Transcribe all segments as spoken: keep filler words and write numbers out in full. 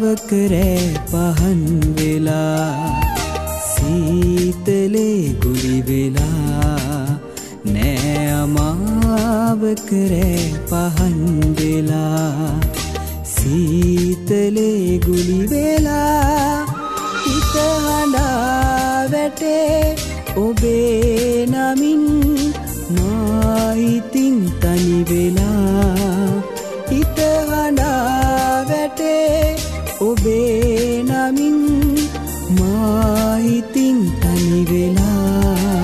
කරේ පහන් වෙලා සීතලේ ගුලි වෙලා නෑ අමාව කරේ පහන් වෙලා සීතලේ ගුලි වෙලා හිත හඬා වැටේ ඔබේ නමින් මා හිතින් තනි වෙලා හිත හඬා වැටේ ඔබේ නමින් මා හිතින් තනි වෙලා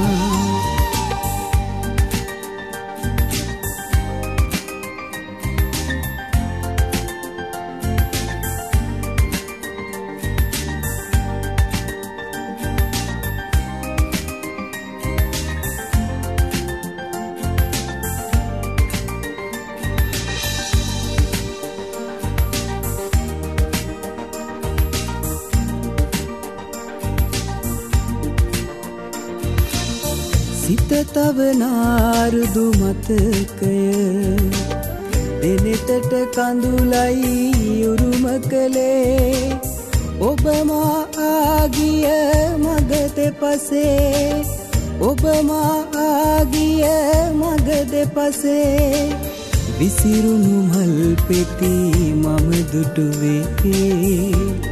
සිත තවනාරුදු මතකය දෙනෙතට කඳුලයි උරුම කළේ ඔබ මා ආගිය මග දෙපසේ ඔබ මා ආගිය මග දෙපසේ විසිරුණු මල් පෙති මම දුටුවේ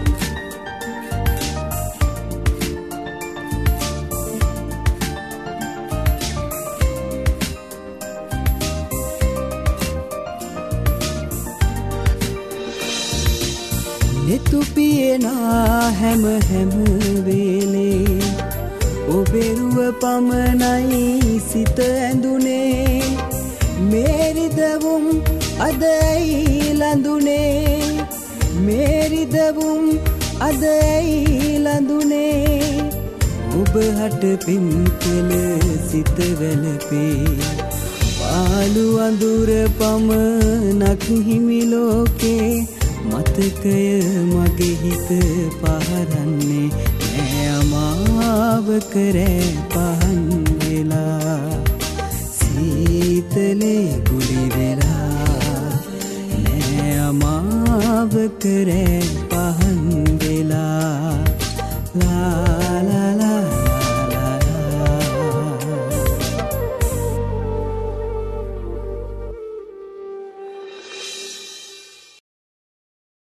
නෙතුපියනා හැම හැම වේලේ ඔබෙරුව පමණයි සිත ඇඳුනේ මේරිදවුම් අදයි ලඳුනේ මේරිදවුම් අදයි ලඳුනේ ඔබ හට පින් කළ සිත වැළපේ පාළු අඳුර පමණක් හිමි ලෝකේ මතකය මගේ හිත පහරන්නේ නෑ අමාව කරේ පහන් වෙලා සීතලේ ගුලි වෙලා නෑ අමාව කරේ